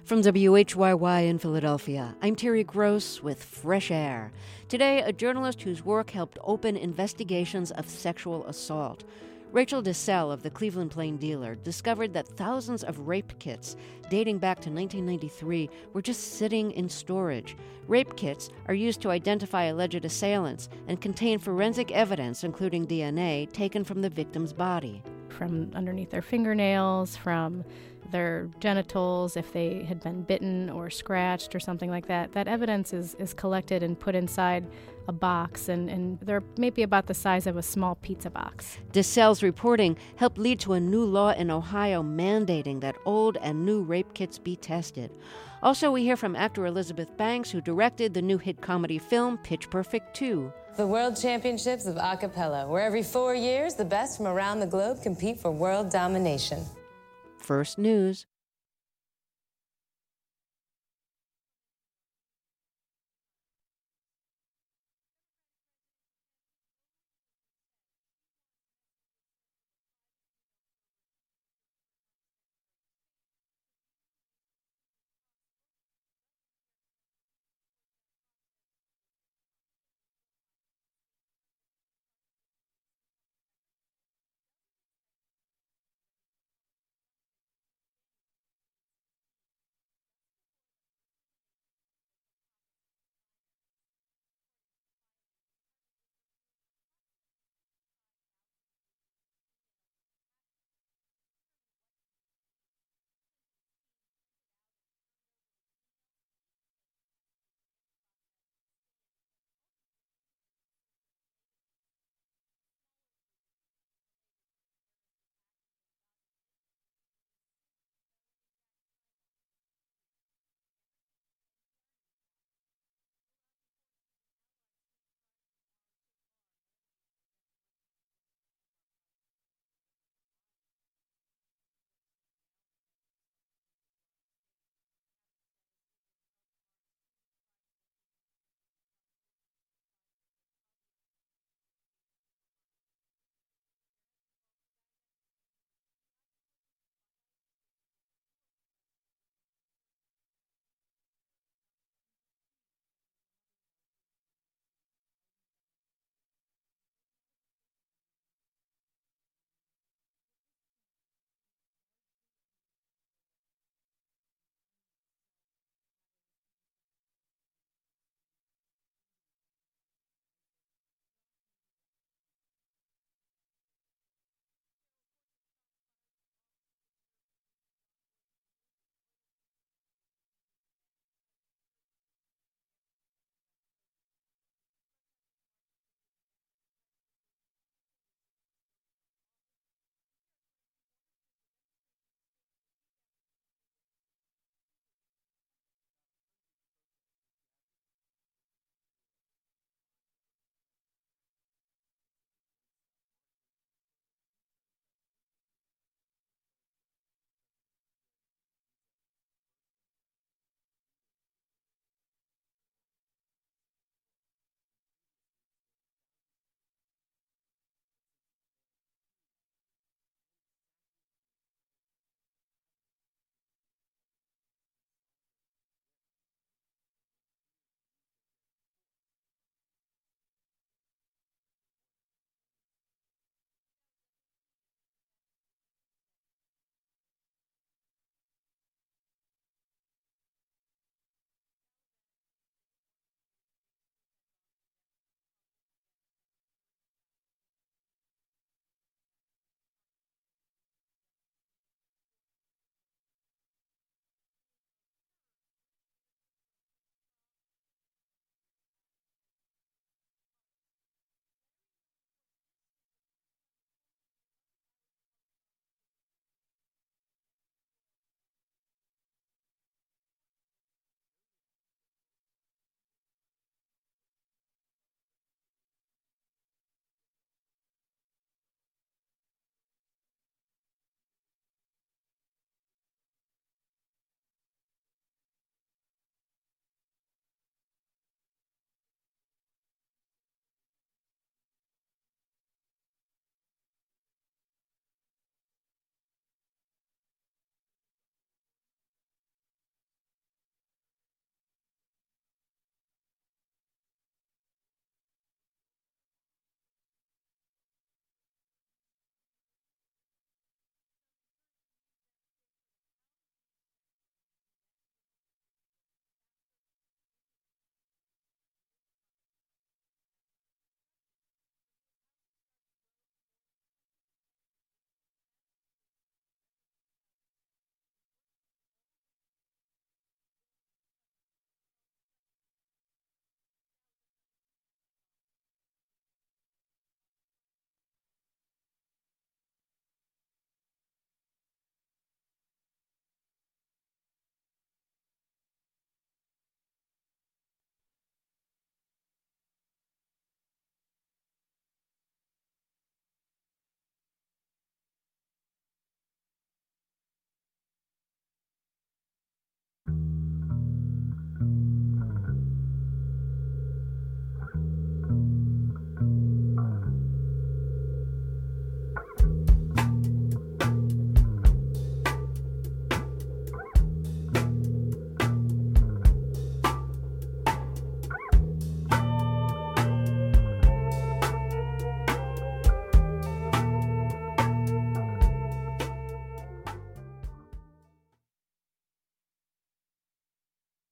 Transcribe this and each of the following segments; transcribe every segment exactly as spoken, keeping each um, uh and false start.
From W H Y Y in Philadelphia, I'm Terry Gross with Fresh Air. Today, a journalist whose work helped open investigations of sexual assault. Rachel DeSalle of the Cleveland Plain Dealer discovered that thousands of rape kits dating back to nineteen ninety-three were just sitting in storage. Rape kits are used to identify alleged assailants and contain forensic evidence, including D N A, taken from the victim's body. From underneath their fingernails, from their genitals, if they had been bitten or scratched or something like that. That evidence is, is collected and put inside a box, and, and they're maybe about the size of a small pizza box. DeSalle's reporting helped lead to a new law in Ohio mandating that old and new rape kits be tested. Also, we hear from actor Elizabeth Banks, who directed the new hit comedy film Pitch Perfect two. The World Championships of Acapella, where every four years the best from around the globe compete for world domination. First News.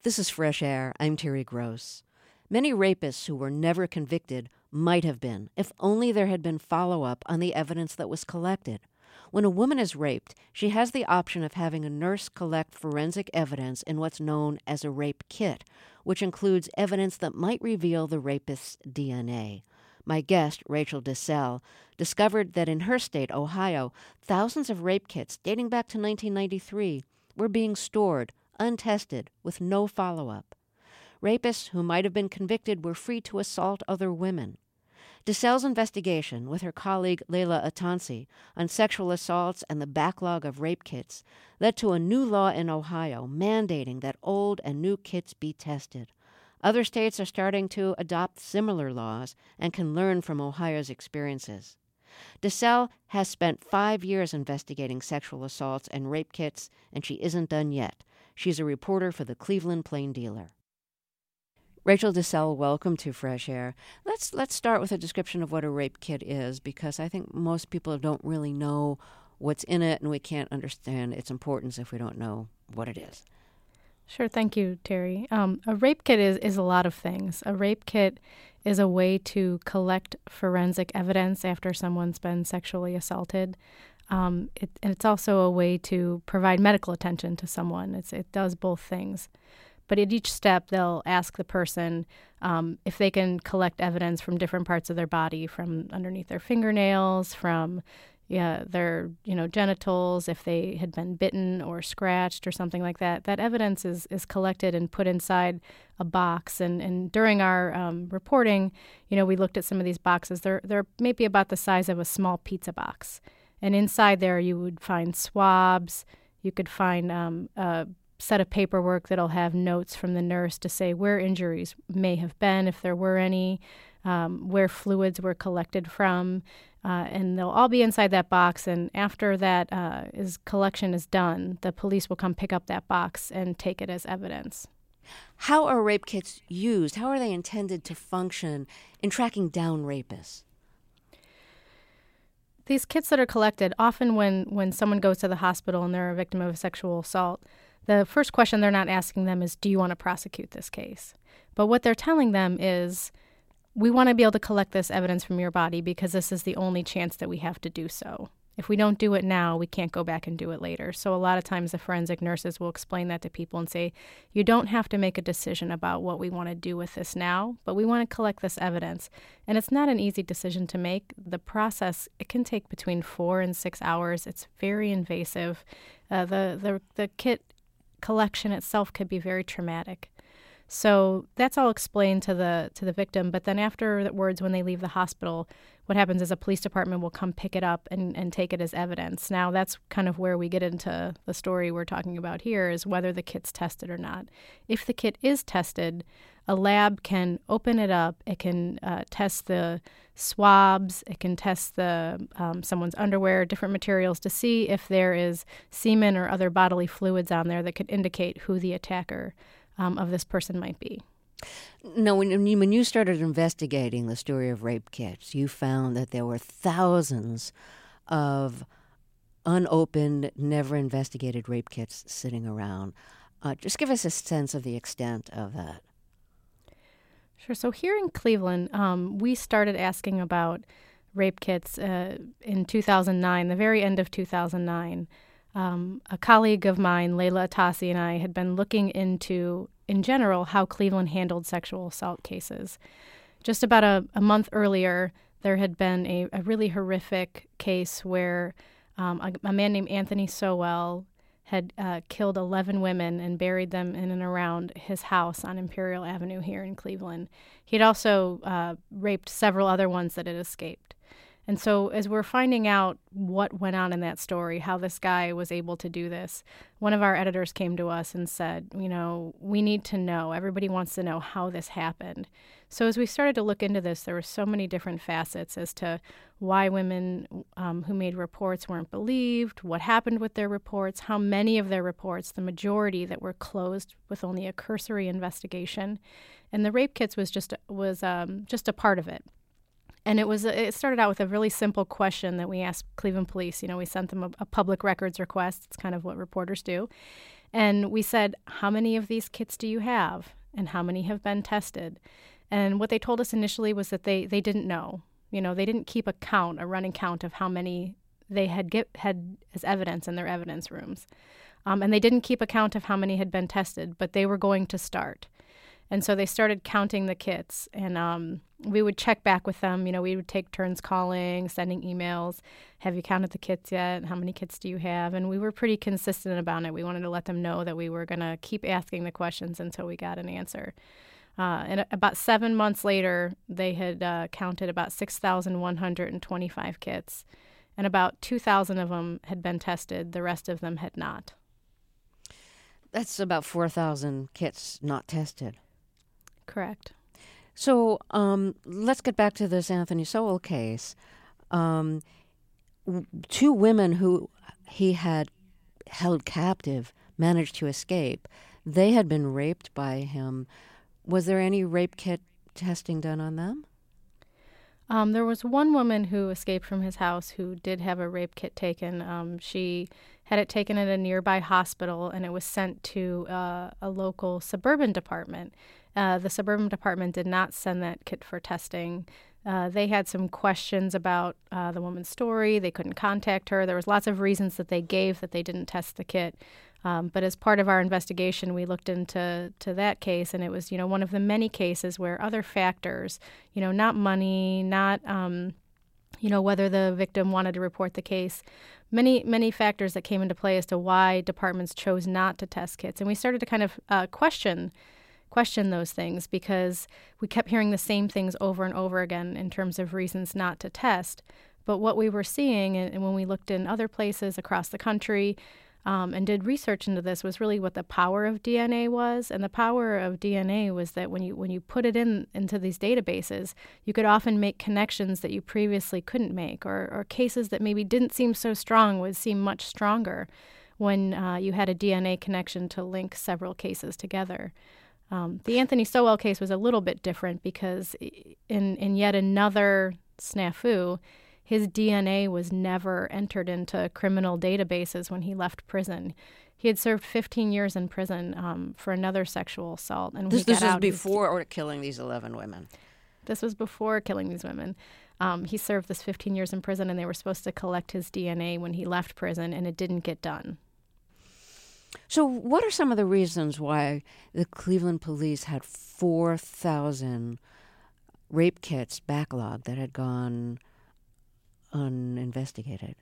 This is Fresh Air. I'm Terry Gross. Many rapists who were never convicted might have been, if only there had been follow-up on the evidence that was collected. When a woman is raped, she has the option of having a nurse collect forensic evidence in what's known as a rape kit, which includes evidence that might reveal the rapist's D N A. My guest, Rachel DeSalle, discovered that in her state, Ohio, thousands of rape kits dating back to nineteen ninety-three were being stored, untested, with no follow-up. Rapists who might have been convicted were free to assault other women. DeSalle's investigation, with her colleague Leila Atansi, on sexual assaults and the backlog of rape kits, led to a new law in Ohio mandating that old and new kits be tested. Other states are starting to adopt similar laws and can learn from Ohio's experiences. DeSalle has spent five years investigating sexual assaults and rape kits, and she isn't done yet. She's a reporter for the Cleveland Plain Dealer. Rachel DeSalle, welcome to Fresh Air. Let's let's start with a description of what a rape kit is, because I think most people don't really know what's in it, and we can't understand its importance if we don't know what it is. Sure, thank you, Terry. Um, a rape kit is, is a lot of things. A rape kit is a way to collect forensic evidence after someone's been sexually assaulted. Um, it, and it's also a way to provide medical attention to someone. It's, it does both things. But at each step, they'll ask the person um, if they can collect evidence from different parts of their body, from underneath their fingernails, from yeah, their you know genitals, if they had been bitten or scratched or something like that. That evidence is, is collected and put inside a box. And, and during our um, reporting, you know, we looked at some of these boxes. They're, they're maybe about the size of a small pizza box. And inside there, you would find swabs. You could find um, a set of paperwork that'll have notes from the nurse to say where injuries may have been, if there were any, um, where fluids were collected from. Uh, and they'll all be inside that box. And after that uh, is collection is done, the police will come pick up that box and take it as evidence. How are rape kits used? How are they intended to function in tracking down rapists? These kits that are collected, often when, when someone goes to the hospital and they're a victim of a sexual assault, the first question they're not asking them is, do you want to prosecute this case? But what they're telling them is, we want to be able to collect this evidence from your body because this is the only chance that we have to do so. If we don't do it now, we can't go back and do it later. So a lot of times the forensic nurses will explain that to people and say, you don't have to make a decision about what we want to do with this now, but we want to collect this evidence. And it's not an easy decision to make. The process, it can take between four and six hours. It's very invasive. Uh, the, the, the kit collection itself could be very traumatic. So that's all explained to the to the victim. But then afterwards, when they leave the hospital, what happens is a police department will come pick it up and, and take it as evidence. Now, that's kind of where we get into the story we're talking about here, is whether the kit's tested or not. If the kit is tested, a lab can open it up. It can uh, test the swabs. It can test the um, someone's underwear, different materials, to see if there is semen or other bodily fluids on there that could indicate who the attacker um, of this person might be. Now, when you, when you started investigating the story of rape kits, you found that there were thousands of unopened, never investigated rape kits sitting around. Uh, just give us a sense of the extent of that. Sure. So here in Cleveland, um, we started asking about rape kits uh, in two thousand nine, the very end of two thousand nine. Um, a colleague of mine, Leila Atansi, and I had been looking into, in general, how Cleveland handled sexual assault cases. Just about a, a month earlier, there had been a, a really horrific case where um, a, a man named Anthony Sowell had uh, killed eleven women and buried them in and around his house on Imperial Avenue here in Cleveland. He'd also uh, raped several other ones that had escaped. And so as we're finding out what went on in that story, how this guy was able to do this, one of our editors came to us and said, you know, we need to know. Everybody wants to know how this happened. So as we started to look into this, there were so many different facets as to why women um, who made reports weren't believed, what happened with their reports, how many of their reports, the majority that were closed with only a cursory investigation. And the rape kits was just was um, just a part of it. And it was it started out with a really simple question that we asked Cleveland Police. You know, we sent them a, a public records request. It's kind of what reporters do. And we said, how many of these kits do you have? And how many have been tested? And what they told us initially was that they, they didn't know. You know, they didn't keep a count, a running count of how many they had get, had as evidence in their evidence rooms. Um, and they didn't keep a count of how many had been tested, but they were going to start. And so they started counting the kits, and um, we would check back with them. You know, we would take turns calling, sending emails. Have you counted the kits yet? How many kits do you have? And we were pretty consistent about it. We wanted to let them know that we were going to keep asking the questions until we got an answer. Uh, and about seven months later, they had uh, counted about six thousand one hundred twenty-five kits, and about two thousand of them had been tested. The rest of them had not. That's about four thousand kits not tested. Correct. So um, let's get back to this Anthony Sowell case. Um, w- two women who he had held captive managed to escape. They had been raped by him. Was there any rape kit testing done on them? Um, there was one woman who escaped from his house who did have a rape kit taken. Um, she had it taken at a nearby hospital, and it was sent to uh, a local suburban department. Uh, the suburban department did not send that kit for testing. Uh, they had some questions about uh, the woman's story. They couldn't contact her. There was lots of reasons that they gave that they didn't test the kit. Um, but as part of our investigation, we looked into to that case, and it was, you know, one of the many cases where other factors, you know, not money, not, um, you know, whether the victim wanted to report the case, many, many factors that came into play as to why departments chose not to test kits. And we started to kind of uh, question question those things because we kept hearing the same things over and over again in terms of reasons not to test. But what we were seeing, and when we looked in other places across the country um, and did research into this, was really what the power of D N A was. And the power of D N A was that when you when you put it in into these databases, you could often make connections that you previously couldn't make, or, or cases that maybe didn't seem so strong would seem much stronger when uh, you had a D N A connection to link several cases together. Um, the Anthony Sowell case was a little bit different because in, in yet another snafu, his D N A was never entered into criminal databases when he left prison. He had served fifteen years in prison um, for another sexual assault. And this this was before or killing these eleven women? This was before killing these women. Um, he served this fifteen years in prison, and they were supposed to collect his D N A when he left prison, and it didn't get done. So what are some of the reasons why the Cleveland police had four thousand rape kits backlogged that had gone uninvestigated?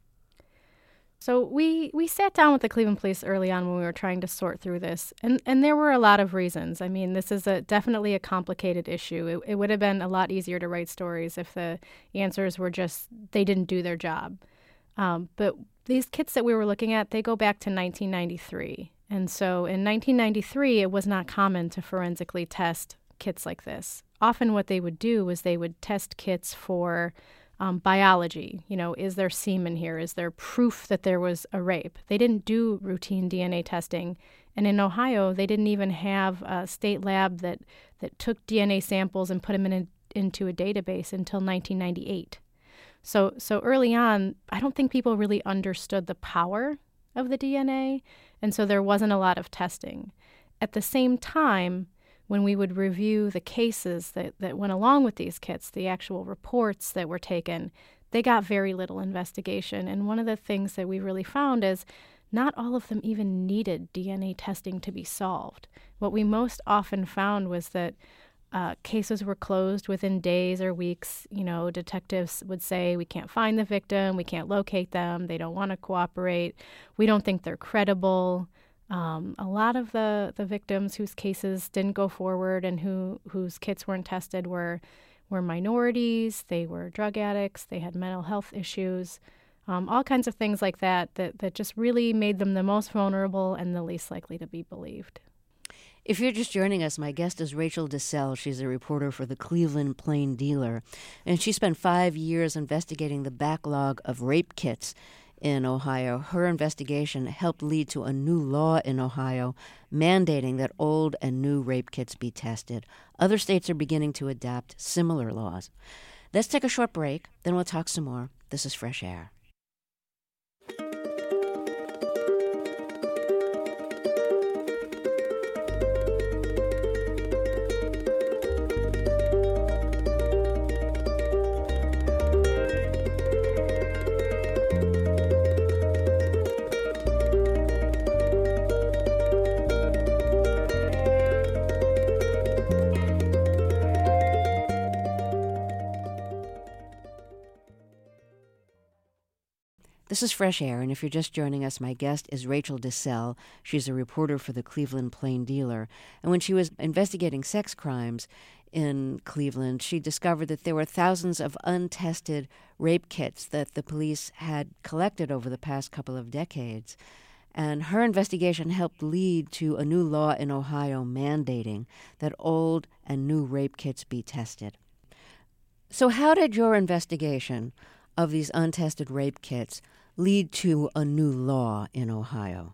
So we, we sat down with the Cleveland police early on when we were trying to sort through this, and, and there were a lot of reasons. I mean, this is a definitely a complicated issue. It, it would have been a lot easier to write stories if the answers were just they didn't do their job. Um, but these kits that we were looking at, they go back to nineteen ninety-three. And so in nineteen ninety-three, it was not common to forensically test kits like this. Often what they would do was they would test kits for um, biology. You know, is there semen here? Is there proof that there was a rape? They didn't do routine D N A testing. And in Ohio, they didn't even have a state lab that, that took D N A samples and put them in a, into a database until nineteen ninety-eight. So so early on, I don't think people really understood the power of the D N A, and so there wasn't a lot of testing. At the same time, when we would review the cases that, that went along with these kits, the actual reports that were taken, they got very little investigation. And one of the things that we really found is not all of them even needed D N A testing to be solved. What we most often found was that Uh, cases were closed within days or weeks. You know, detectives would say, we can't find the victim, we can't locate them, they don't want to cooperate, we don't think they're credible. Um, a lot of the, the victims whose cases didn't go forward and who whose kits weren't tested were were minorities, they were drug addicts, they had mental health issues, um, all kinds of things like that, that that just really made them the most vulnerable and the least likely to be believed. If you're just joining us, my guest is Rachel DeSalle. She's a reporter for the Cleveland Plain Dealer, and she spent five years investigating the backlog of rape kits in Ohio. Her investigation helped lead to a new law in Ohio mandating that old and new rape kits be tested. Other states are beginning to adopt similar laws. Let's take a short break, then we'll talk some more. This is Fresh Air. This is Fresh Air, and if you're just joining us, my guest is Rachel DeSelle. She's a reporter for the Cleveland Plain Dealer. And when she was investigating sex crimes in Cleveland, she discovered that there were thousands of untested rape kits that the police had collected over the past couple of decades. And her investigation helped lead to a new law in Ohio mandating that old and new rape kits be tested. So how did your investigation of these untested rape kits lead to a new law in Ohio?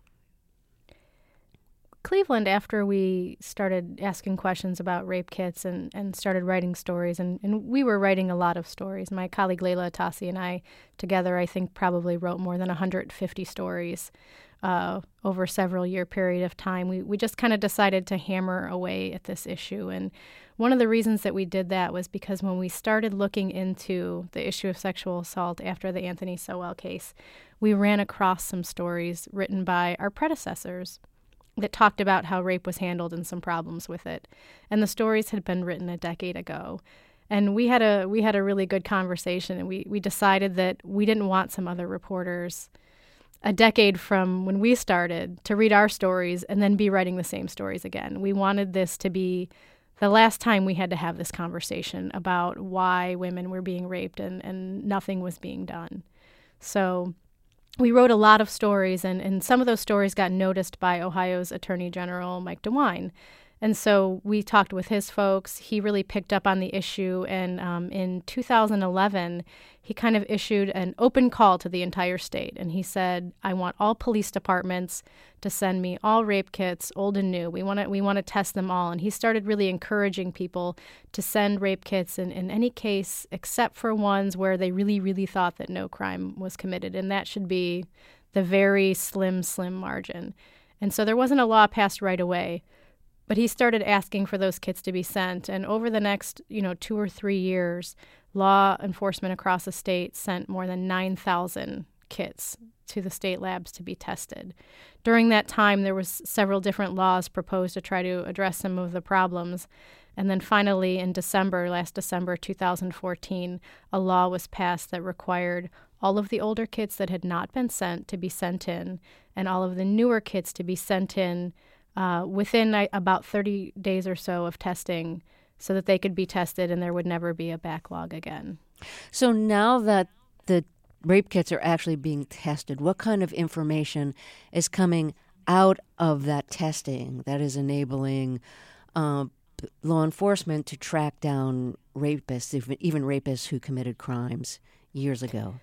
Cleveland, after we started asking questions about rape kits and, and started writing stories, and, and we were writing a lot of stories. My colleague Layla Atassi and I together, I think, probably wrote more than one hundred fifty stories uh, over several year period of time. We, we just kind of decided to hammer away at this issue. And one of the reasons that we did that was because when we started looking into the issue of sexual assault after the Anthony Sowell case, we ran across some stories written by our predecessors that talked about how rape was handled and some problems with it. And the stories had been written a decade ago. And we had a we had a really good conversation, and we, we decided that we didn't want some other reporters a decade from when we started to read our stories and then be writing the same stories again. We wanted this to be the last time we had to have this conversation about why women were being raped and, and nothing was being done. So we wrote a lot of stories, and, and some of those stories got noticed by Ohio's Attorney General, Mike DeWine. And so we talked with his folks. He really picked up on the issue, and um, in two thousand eleven, he kind of issued an open call to the entire state. And he said, I want all police departments to send me all rape kits, old and new. We want to we want to test them all. And he started really encouraging people to send rape kits in, in any case except for ones where they really, really thought that no crime was committed. And that should be the very slim, slim margin. And so there wasn't a law passed right away. But he started asking for those kits to be sent. And over the next, you know, two or three years, law enforcement across the state sent more than nine thousand kits to the state labs to be tested. During that time, there was several different laws proposed to try to address some of the problems. And then finally, in December, last December two thousand fourteen, a law was passed that required all of the older kits that had not been sent to be sent in, and all of the newer kits to be sent in Uh, within uh, about thirty days or so of testing, so that they could be tested and there would never be a backlog again. So now that the rape kits are actually being tested, what kind of information is coming out of that testing that is enabling uh, law enforcement to track down rapists, even, even rapists who committed crimes years ago?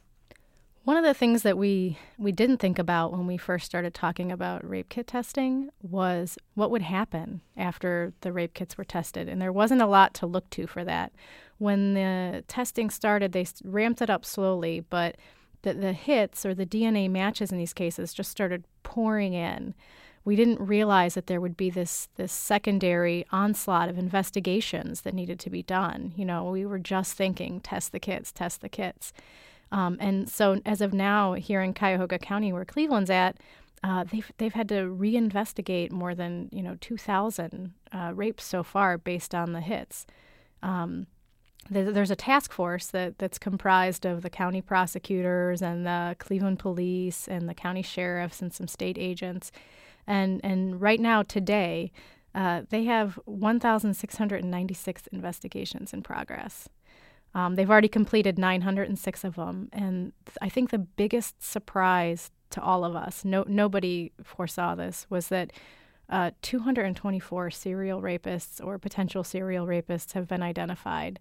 One of the things that we, we didn't think about when we first started talking about rape kit testing was what would happen after the rape kits were tested. And there wasn't a lot to look to for that. When the testing started, they ramped it up slowly, but the, the hits or the D N A matches in these cases just started pouring in. We didn't realize that there would be this this secondary onslaught of investigations that needed to be done. You know, we were just thinking, test the kits, test the kits. Um, and so as of now, here in Cuyahoga County, where Cleveland's at, uh, they've they've had to reinvestigate more than you know two thousand uh, rapes so far based on the hits. Um, there, there's a task force that that's comprised of the county prosecutors and the Cleveland police and the county sheriffs and some state agents, and and right now today, uh, they have one thousand six hundred ninety-six investigations in progress. Um, they've already completed nine hundred six of them, and I think the biggest surprise to all of us, no, nobody foresaw this, was that uh, two hundred twenty-four serial rapists or potential serial rapists have been identified.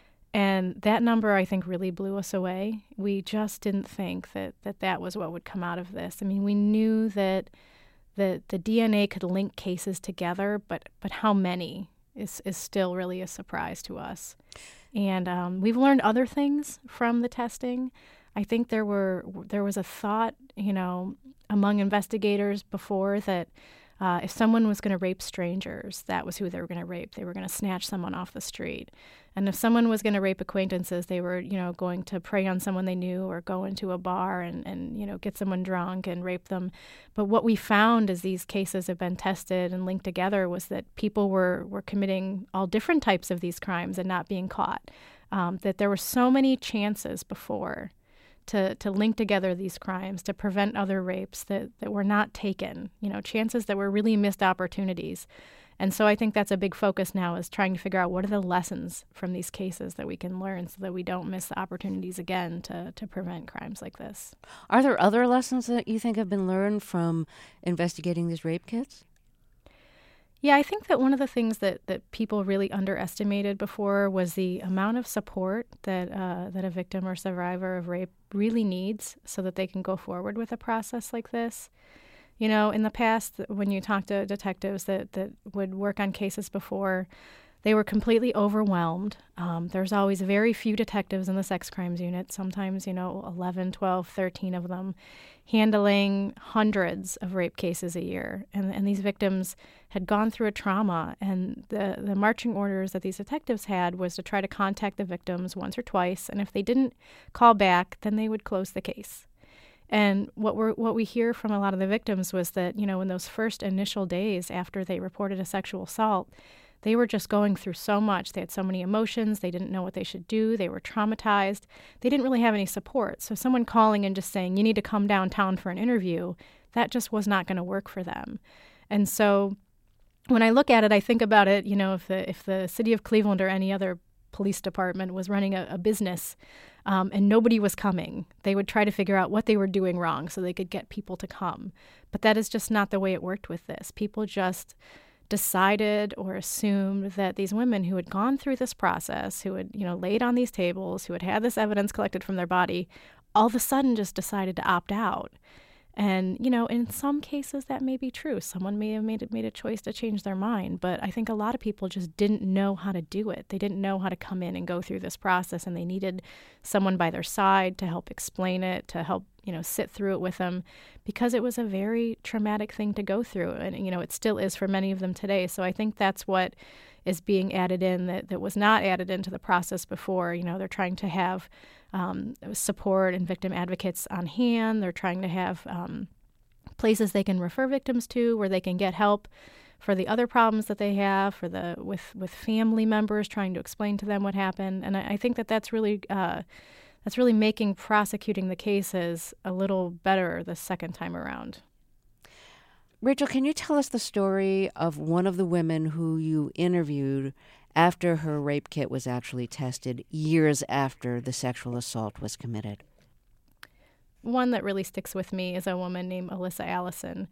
And that number, I think, really blew us away. We just didn't think that that, that was what would come out of this. I mean, we knew that the, the D N A could link cases together, but but how many is, is still really a surprise to us. And um, we've learned other things from the testing. I think there were there was a thought, you know, among investigators before that uh, if someone was going to rape strangers, that was who they were going to rape. They were going to snatch someone off the street. And if someone was going to rape acquaintances, they were, you know, going to prey on someone they knew or go into a bar and, and, you know, get someone drunk and rape them. But what we found as these cases have been tested and linked together was that people were, were committing all different types of these crimes and not being caught. Um, that there were so many chances before to, to link together these crimes, to prevent other rapes that, that were not taken, you know, chances that were really missed opportunities. And so I think that's a big focus now, is trying to figure out what are the lessons from these cases that we can learn so that we don't miss the opportunities again to, to prevent crimes like this. Are there other lessons that you think have been learned from investigating these rape kits? Yeah, I think that one of the things that, that people really underestimated before was the amount of support that uh, that a victim or survivor of rape really needs so that they can go forward with a process like this. You know, in the past, when you talk to detectives that, that would work on cases before, they were completely overwhelmed. Um, there's always very few detectives in the sex crimes unit, sometimes, you know, eleven, twelve, thirteen of them, handling hundreds of rape cases a year. And, and these victims had gone through a trauma, and the, the marching orders that these detectives had was to try to contact the victims once or twice, and if they didn't call back, then they would close the case. And what we what we hear from a lot of the victims was that, you know, in those first initial days after they reported a sexual assault, they were just going through so much. They had so many emotions. They didn't know what they should do. They were traumatized. They didn't really have any support. So someone calling and just saying, you need to come downtown for an interview, that just was not going to work for them. And so when I look at it, I think about it, you know, if the, if the city of Cleveland or any other police department was running a, a business um, and nobody was coming, they would try to figure out what they were doing wrong so they could get people to come. But that is just not the way it worked with this. People just decided or assumed that these women who had gone through this process, who had, you know, laid on these tables, who had had this evidence collected from their body, all of a sudden just decided to opt out. And, you know, in some cases that may be true. Someone may have made, made a choice to change their mind. But I think a lot of people just didn't know how to do it. They didn't know how to come in and go through this process, and they needed someone by their side to help explain it, to help, you know, sit through it with them, because it was a very traumatic thing to go through. And, you know, it still is for many of them today. So I think that's what is being added in that, that was not added into the process before. You know, they're trying to have Um, support and victim advocates on hand. They're trying to have um, places they can refer victims to where they can get help for the other problems that they have, for the with, with family members, trying to explain to them what happened. And I, I think that that's really uh, that's really making prosecuting the cases a little better the second time around. Rachel, can you tell us the story of one of the women who you interviewed after her rape kit was actually tested, years after the sexual assault was committed? One that really sticks with me is a woman named Alyssa Allison.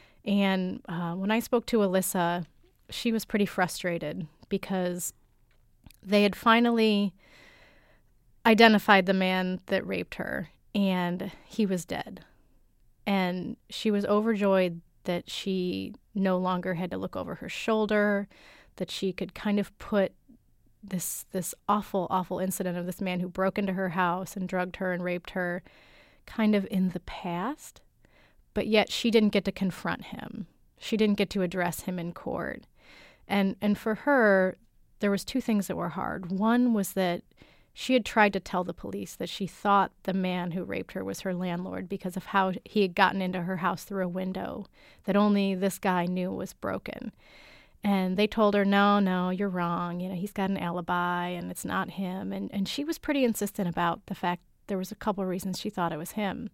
And uh, when I spoke to Alyssa, she was pretty frustrated because they had finally identified the man that raped her, and he was dead. And she was overjoyed that she no longer had to look over her shoulder, that she could kind of put this this awful, awful incident of this man who broke into her house and drugged her and raped her kind of in the past. But yet she didn't get to confront him. She didn't get to address him in court. And and for her, there was two things that were hard. One was that she had tried to tell the police that she thought the man who raped her was her landlord because of how he had gotten into her house through a window that only this guy knew was broken. And they told her, no, no, you're wrong. You know, he's got an alibi and it's not him. And and she was pretty insistent about the fact there was a couple of reasons she thought it was him.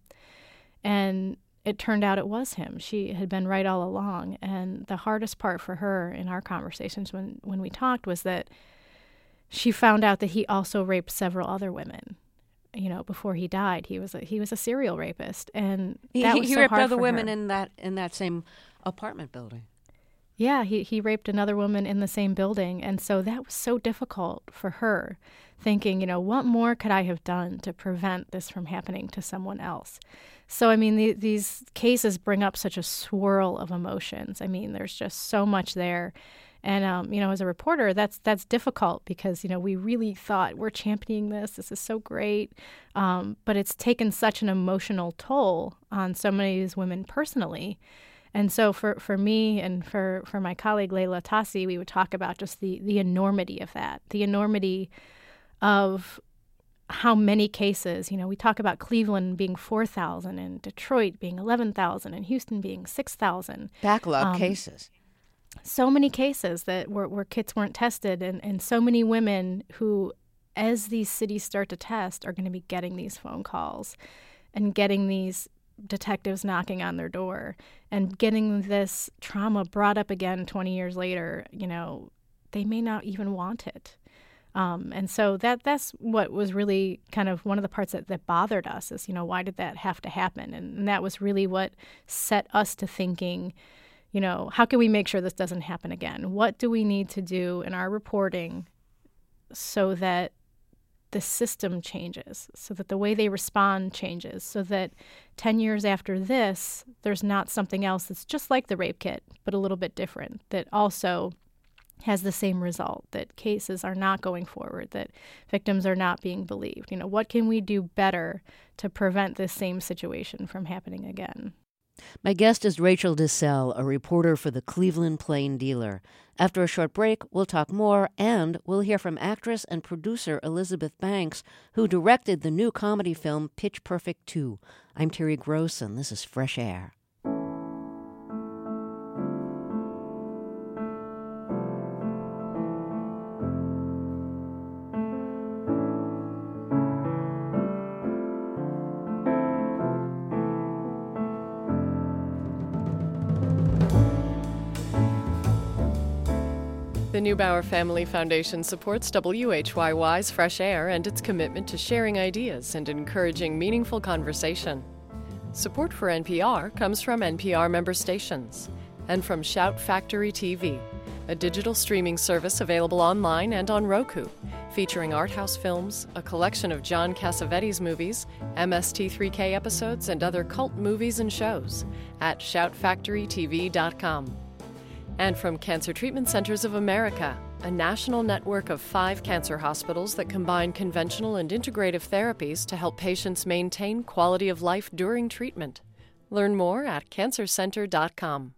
And it turned out it was him. She had been right all along. And the hardest part for her in our conversations when, when we talked was that she found out that he also raped several other women. You know, before he died, he was a, he was a serial rapist, and that he, was he so raped hard other for women her. in that in that same apartment building. Yeah, he, he raped another woman in the same building. And so that was so difficult for her, thinking, you know, what more could I have done to prevent this from happening to someone else? So, I mean, the, these cases bring up such a swirl of emotions. I mean, there's just so much there. And, um, you know, as a reporter, that's that's difficult because, you know, we really thought we're championing this. This is so great. Um, but it's taken such an emotional toll on so many of these women personally. And so for, for me and for, for my colleague, Layla Tassi, we would talk about just the, the enormity of that, the enormity of how many cases, you know, we talk about Cleveland being four thousand and Detroit being eleven thousand and Houston being six thousand. Backlog um, cases. So many cases that were, where kits weren't tested and, and so many women who as these cities start to test, are going to be getting these phone calls and getting these detectives knocking on their door and getting this trauma brought up again twenty years later. You know, they may not even want it. Um, and so that that's what was really kind of one of the parts that, that bothered us is, you know, why did that have to happen? And, and that was really what set us to thinking, you know, how can we make sure this doesn't happen again? What do we need to do in our reporting so that the system changes, so that the way they respond changes, so that ten years after this, there's not something else that's just like the rape kit, but a little bit different, that also has the same result, that cases are not going forward, that victims are not being believed. You know, what can we do better to prevent this same situation from happening again? My guest is Rachel DeSalle, a reporter for the Cleveland Plain Dealer. After a short break, we'll talk more, and we'll hear from actress and producer Elizabeth Banks, who directed the new comedy film Pitch Perfect two. I'm Terry Gross, and this is Fresh Air. The Neubauer Family Foundation supports W H Y Y's Fresh Air and its commitment to sharing ideas and encouraging meaningful conversation. Support for N P R comes from N P R member stations and from Shout Factory T V, a digital streaming service available online and on Roku, featuring art house films, a collection of John Cassavetes movies, M S T three K episodes, and other cult movies and shows at shout factory t v dot com. And from Cancer Treatment Centers of America, a national network of five cancer hospitals that combine conventional and integrative therapies to help patients maintain quality of life during treatment. Learn more at cancer center dot com.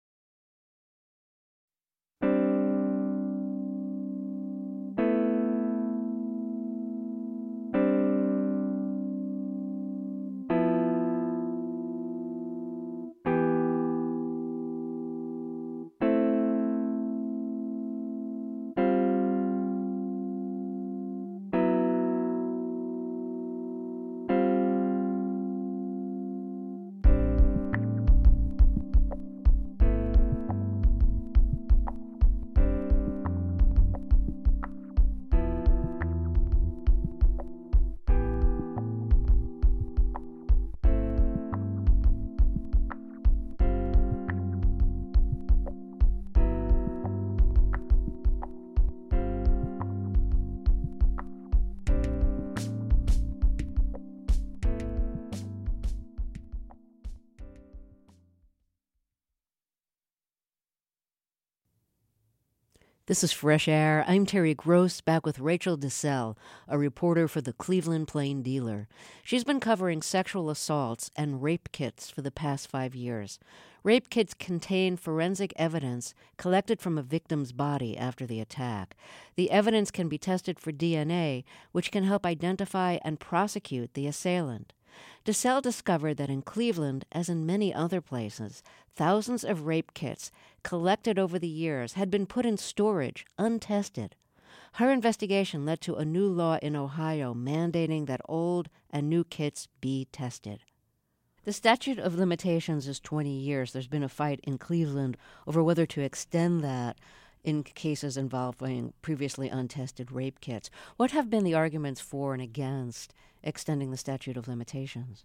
This is Fresh Air. I'm Terry Gross, back with Rachel DeSalle, a reporter for the Cleveland Plain Dealer. She's been covering sexual assaults and rape kits for the past five years. Rape kits contain forensic evidence collected from a victim's body after the attack. The evidence can be tested for D N A, which can help identify and prosecute the assailant. DeSalle discovered that in Cleveland, as in many other places, thousands of rape kits collected over the years had been put in storage, untested. Her investigation led to a new law in Ohio mandating that old and new kits be tested. The statute of limitations is twenty years. There's been a fight in Cleveland over whether to extend that in cases involving previously untested rape kits. What have been the arguments for and against extending the statute of limitations?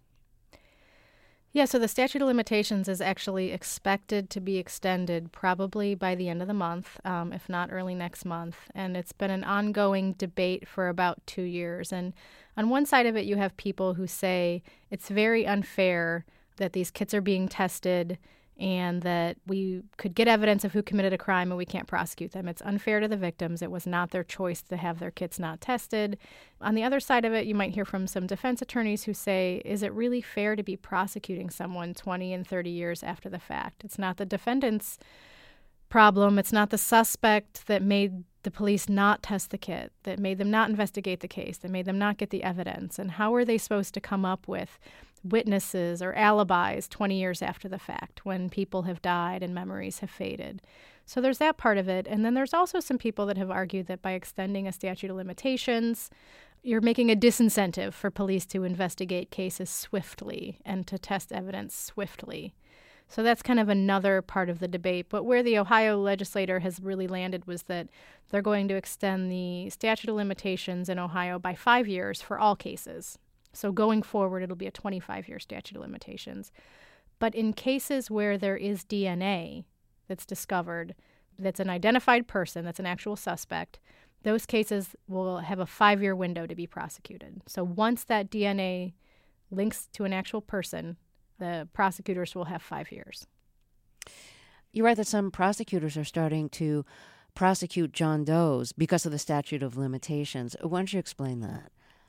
Yeah, so the statute of limitations is actually expected to be extended probably by the end of the month, um, if not early next month. And it's been an ongoing debate for about two years. And on one side of it, you have people who say it's very unfair that these kits are being tested and that we could get evidence of who committed a crime and we can't prosecute them. It's unfair to the victims. It was not their choice to have their kits not tested. On the other side of it, you might hear from some defense attorneys who say, is it really fair to be prosecuting someone twenty and thirty years after the fact? It's not the defendant's problem. It's not the suspect that made the police not test the kit, that made them not investigate the case, that made them not get the evidence. And how are they supposed to come up with witnesses or alibis twenty years after the fact when people have died and memories have faded. So there's that part of it. And then there's also some people that have argued that by extending a statute of limitations, you're making a disincentive for police to investigate cases swiftly and to test evidence swiftly. So that's kind of another part of the debate. But where the Ohio legislator has really landed was that they're going to extend the statute of limitations in Ohio by five years for all cases. So going forward, it'll be a twenty-five-year statute of limitations. But in cases where there is D N A that's discovered, that's an identified person, that's an actual suspect, those cases will have a five-year window to be prosecuted. So once that D N A links to an actual person, the prosecutors will have five years. You're right that some prosecutors are starting to prosecute John Does because of the statute of limitations. Why don't you explain that?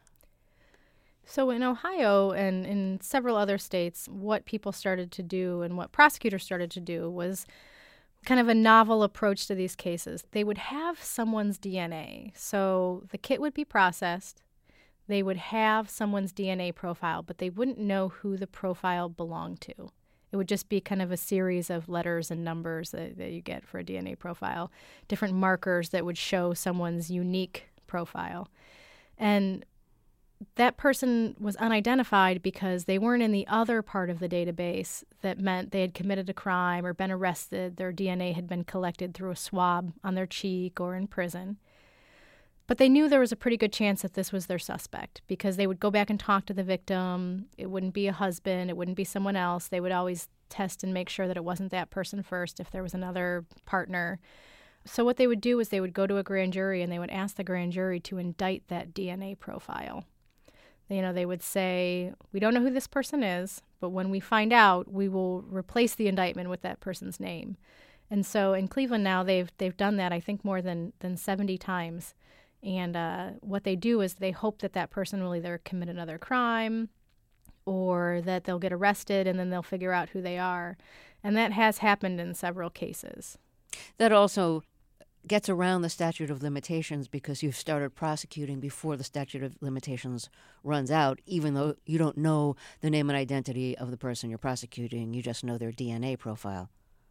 So in Ohio and in several other states, what people started to do and what prosecutors started to do was kind of a novel approach to these cases. They would have someone's D N A. So the kit would be processed. They would have someone's D N A profile, but they wouldn't know who the profile belonged to. It would just be kind of a series of letters and numbers that, that you get for a D N A profile, different markers that would show someone's unique profile. And that person was unidentified because they weren't in the other part of the database that meant they had committed a crime or been arrested. Their D N A had been collected through a swab on their cheek or in prison. But they knew there was a pretty good chance that this was their suspect because they would go back and talk to the victim. It wouldn't be a husband. It wouldn't be someone else. They would always test and make sure that it wasn't that person first if there was another partner. So what they would do is they would go to a grand jury and they would ask the grand jury to indict that D N A profile. You know, they would say, we don't know who this person is, but when we find out, we will replace the indictment with that person's name. And so in Cleveland now, they've they've done that, I think, more than, than seventy times. And uh, what they do is they hope that that person will either commit another crime or that they'll get arrested and then they'll figure out who they are. And that has happened in several cases. That also gets around the statute of limitations because you've started prosecuting before the statute of limitations runs out, even though you don't know the name and identity of the person you're prosecuting. You just know their D N A profile.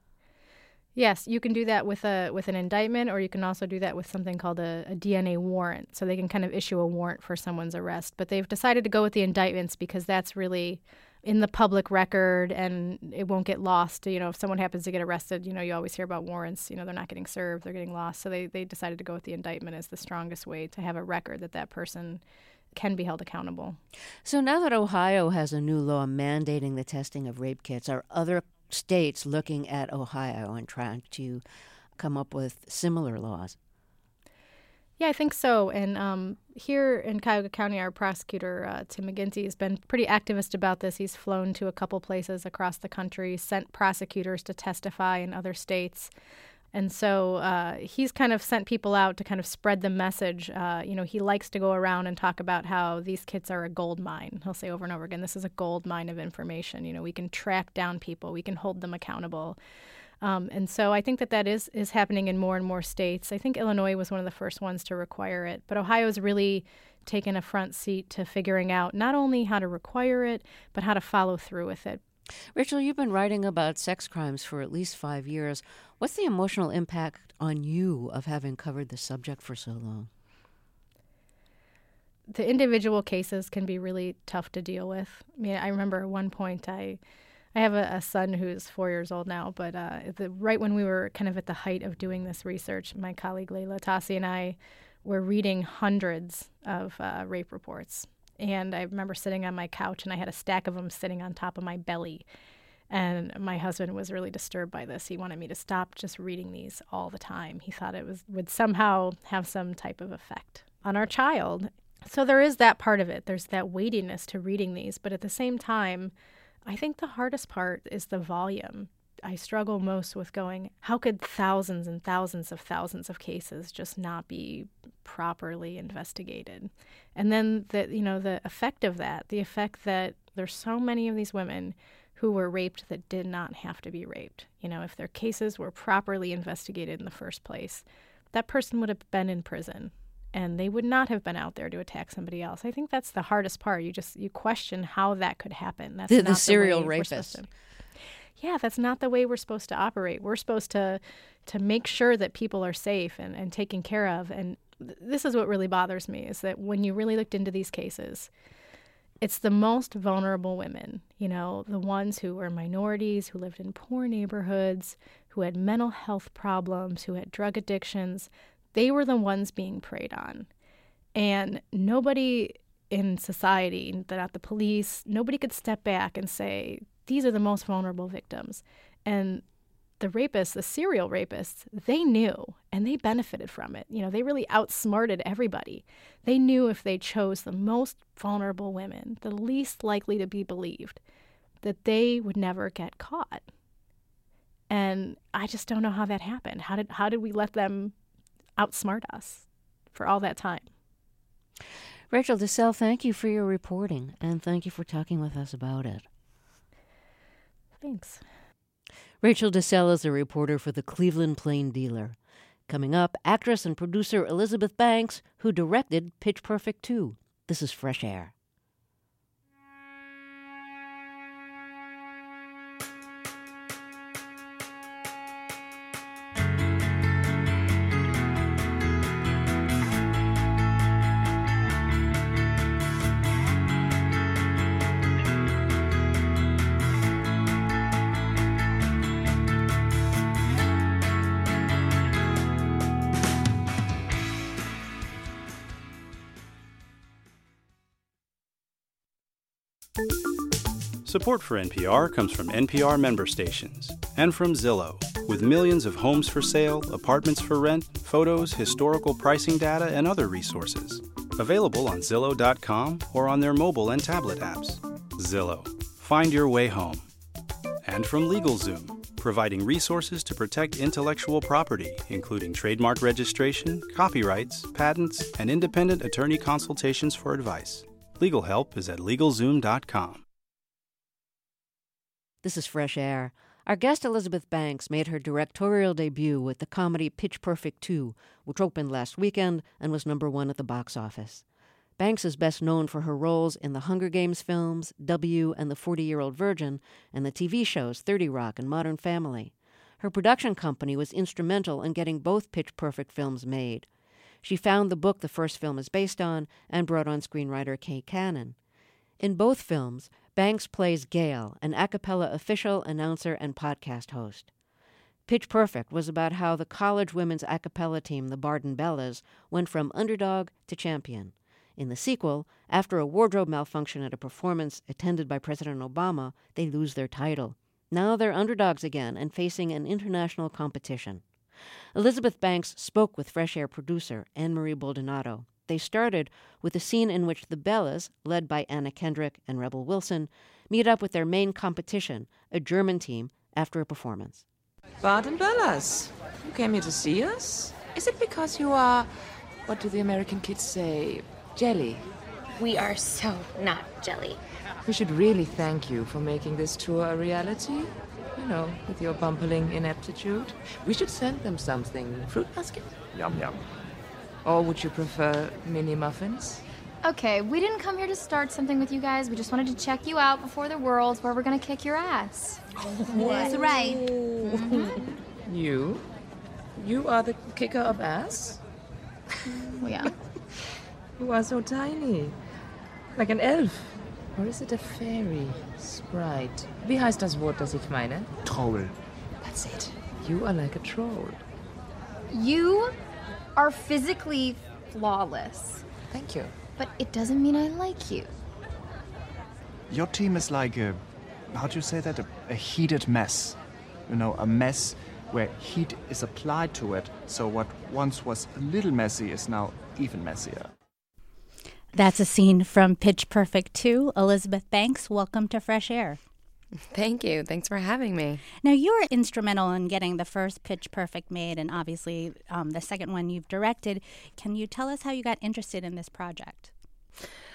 Yes, you can do that with a with an indictment, or you can also do that with something called a, a D N A warrant. So they can kind of issue a warrant for someone's arrest. But they've decided to go with the indictments because that's really in the public record and it won't get lost. You know, if someone happens to get arrested, you know, you always hear about warrants. You know, they're not getting served, they're getting lost. So they, they decided to go with the indictment as the strongest way to have a record that that person can be held accountable. So now that Ohio has a new law mandating the testing of rape kits, are other states looking at Ohio and trying to come up with similar laws? Yeah, I think so. And um, here in Cuyahoga County, our prosecutor, uh, Tim McGinty, has been pretty activist about this. He's flown to a couple places across the country, sent prosecutors to testify in other states. And so uh, he's kind of sent people out to kind of spread the message. Uh, you know, he likes to go around and talk about how these kits are a gold mine. He'll say over and over again, this is a gold mine of information. You know, we can track down people. We can hold them accountable. Um, and so I think that that is, is happening in more and more states. I think Illinois was one of the first ones to require it. But Ohio's really taken a front seat to figuring out not only how to require it, but how to follow through with it. Rachel, you've been writing about sex crimes for at least five years. What's the emotional impact on you of having covered the subject for so long? The individual cases can be really tough to deal with. I mean, I remember at one point I... I have a, a son who's four years old now, but uh, the, right when we were kind of at the height of doing this research, my colleague Layla Tassi and I were reading hundreds of uh, rape reports. And I remember sitting on my couch, and I had a stack of them sitting on top of my belly. And my husband was really disturbed by this. He wanted me to stop just reading these all the time. He thought it was would somehow have some type of effect on our child. So there is that part of it. There's that weightiness to reading these. But at the same time, I think the hardest part is the volume. I struggle most with going, how could thousands and thousands of thousands of cases just not be properly investigated? And then the, you know, the effect of that, the effect that there's so many of these women who were raped that did not have to be raped. You know, if their cases were properly investigated in the first place, that person would have been in prison. and they would not have been out there to attack somebody else. I think that's the hardest part. You just you question how that could happen. That's the, not the serial the way rapist. To, yeah, that's not the way we're supposed to operate. We're supposed to to make sure that people are safe and, and taken care of. And th- this is what really bothers me, is that when you really looked into these cases, it's the most vulnerable women, you know, the ones who were minorities, who lived in poor neighborhoods, who had mental health problems, who had drug addictions. They were the ones being preyed on. And nobody in society, not the police, nobody could step back and say, these are the most vulnerable victims. And the rapists, the serial rapists, they knew, and they benefited from it. You know, they really outsmarted everybody. They knew if they chose the most vulnerable women, the least likely to be believed, that they would never get caught. And I just don't know how that happened. How did how did we let them outsmart us for all that time? Rachel DeSalle, thank you for your reporting, and thank you for talking with us about it. Thanks. Rachel DeSalle is a reporter for the Cleveland Plain Dealer. Coming up, actress and producer Elizabeth Banks, who directed Pitch Perfect two. This is Fresh Air. Support for N P R comes from N P R member stations and from Zillow. With millions of homes for sale, apartments for rent, photos, historical pricing data, and other resources. Available on Zillow dot com or on their mobile and tablet apps. Zillow. Find your way home. And from LegalZoom, providing resources to protect intellectual property, including trademark registration, copyrights, patents, and independent attorney consultations for advice. Legal help is at LegalZoom dot com. This is Fresh Air. Our guest Elizabeth Banks made her directorial debut with the comedy Pitch Perfect two, which opened last weekend and was number one at the box office. Banks is best known for her roles in the Hunger Games films, W and the forty-Year-Old Virgin, and the T V shows thirty Rock and Modern Family. Her production company was instrumental in getting both Pitch Perfect films made. She found the book the first film is based on and brought on screenwriter Kay Cannon. In both films, Banks plays Gail, an a cappella official, announcer, and podcast host. Pitch Perfect was about how the college women's a cappella team, the Barden Bellas, went from underdog to champion. In the sequel, after a wardrobe malfunction at a performance attended by President Obama, they lose their title. Now they're underdogs again and facing an international competition. Elizabeth Banks spoke with Fresh Air producer Anne-Marie Baldonado. They started with a scene in which the Bellas, led by Anna Kendrick and Rebel Wilson, meet up with their main competition, a German team, after a performance. Barden Bellas, you came here to see us? Is it because you are, what do the American kids say, jelly? We are so not jelly. We should really thank you for making this tour a reality. You know, with your bumbling ineptitude. We should send them something. Fruit basket? Yum yum. Or would you prefer mini muffins? Okay, we didn't come here to start something with you guys. We just wanted to check you out before the Worlds, where we're gonna kick your ass. That's right. Mm-hmm. You? You are the kicker of ass? Well, yeah. You are so tiny. Like an elf. Or is it a fairy? Sprite. Wie heißt das Wort, das ich meine? Troll. That's it. You are like a troll. You are physically flawless. Thank you. But it doesn't mean I like you. Your team is like a, how do you say that? A, a heated mess. You know, a mess where heat is applied to it. So what once was a little messy is now even messier. That's a scene from Pitch Perfect two. Elizabeth Banks, welcome to Fresh Air. Thank you. Thanks for having me. Now, you were instrumental in getting the first Pitch Perfect made, and obviously um, the second one you've directed. Can you tell us how you got interested in this project?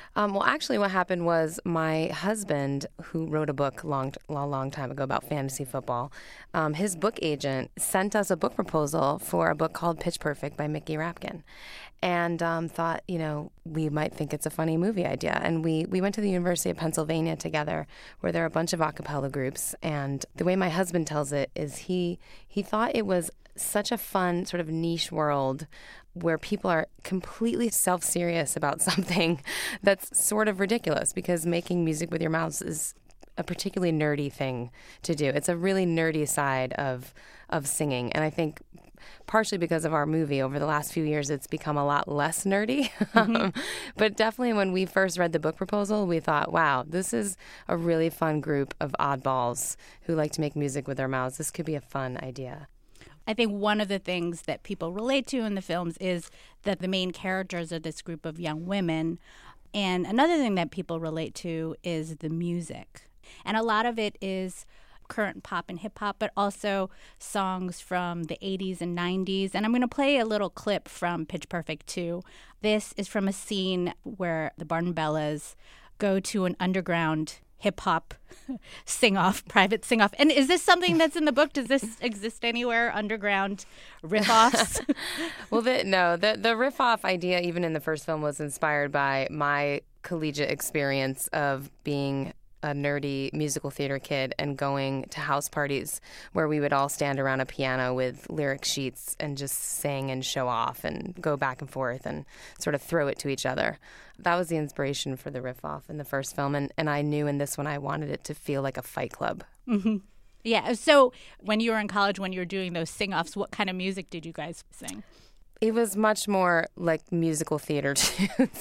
Um, well, actually, what happened was my husband, who wrote a book long, long, long time ago about fantasy football, um, his book agent sent us a book proposal for a book called Pitch Perfect by Mickey Rapkin, and um, thought, you know, we might think it's a funny movie idea. And we, we went to the University of Pennsylvania together, where there are a bunch of a cappella groups. And the way my husband tells it is he he thought it was such a fun sort of niche world where people are completely self-serious about something that's sort of ridiculous, because making music with your mouths is a particularly nerdy thing to do. It's a really nerdy side of of singing. And I think partially because of our movie, over the last few years, it's become a lot less nerdy. Mm-hmm. But definitely when we first read the book proposal, we thought, wow, this is a really fun group of oddballs who like to make music with their mouths. This could be a fun idea. I think one of the things that people relate to in the films is that the main characters are this group of young women. And another thing that people relate to is the music. And a lot of it is current pop and hip hop, but also songs from the eighties and nineties. And I'm going to play a little clip from Pitch Perfect two. This is from a scene where the Barton Bellas go to an underground hip hop sing-off, private sing-off. And is this something that's in the book? Does this exist anywhere, underground riff-offs? Well, the, no, the, the riff-off idea, even in the first film, was inspired by my collegiate experience of being a nerdy musical theater kid and going to house parties where we would all stand around a piano with lyric sheets and just sing and show off and go back and forth and sort of throw it to each other. That was the inspiration for the riff-off in the first film, and, and I knew in this one I wanted it to feel like a fight club. Mm-hmm. Yeah, so when you were in college, when you were doing those sing-offs, what kind of music did you guys sing? It was much more like musical theater tunes.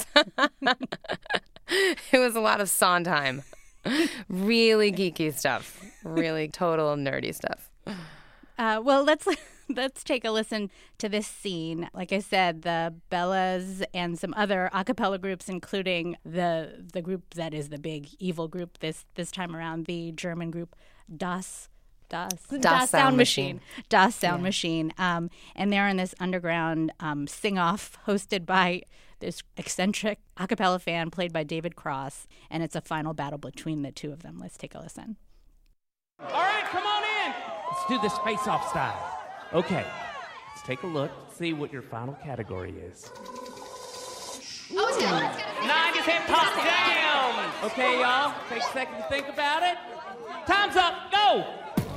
It was a lot of Sondheim. Really geeky stuff. Really total nerdy stuff. Uh, well, let's let's take a listen to this scene. Like I said, the Bellas and some other a cappella groups, including the the group that is the big evil group this this time around, the German group Das Das Das, Das Sound Machine. Machine. Das Sound yeah. Machine. Um, and they're in this underground um, sing-off hosted by this eccentric a cappella fan played by David Cross, and it's a final battle between the two of them. Let's take a listen. All right, come on in. Let's do this face-off style. Okay, let's take a look, see what your final category is. Oh, it's good. nineties hip-hop jam. Okay, y'all, take a second to think about it. Time's up, go.